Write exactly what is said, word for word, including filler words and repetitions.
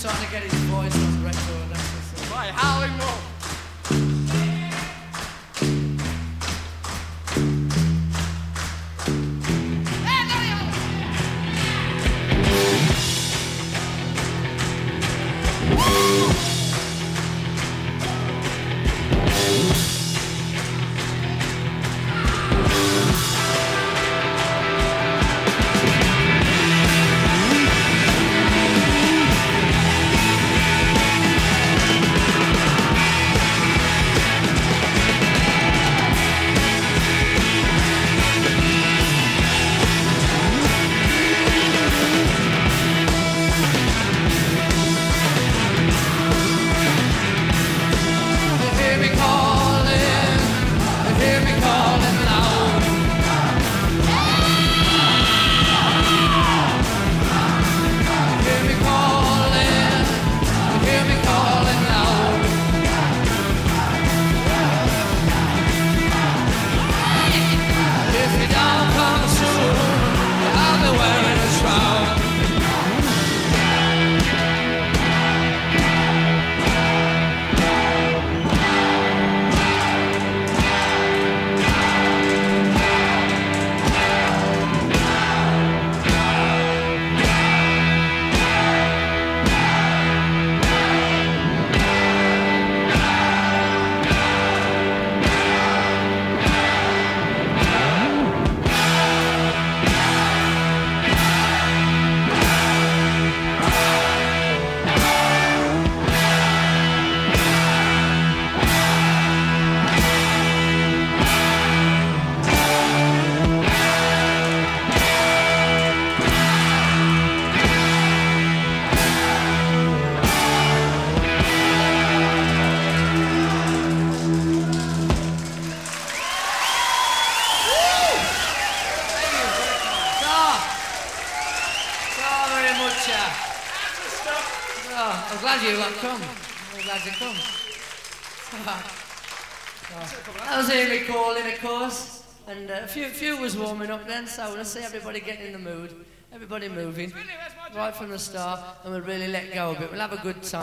starting to get his voice on record. That's the Right, Howling Wolf. Oh, I'm glad you have come. I'm glad you come. That was Amy calling, of course, and uh, a few, few was warming up then, so let's see everybody getting in the mood, everybody moving, right from the start, and we'll really let go a bit. We'll have a good time.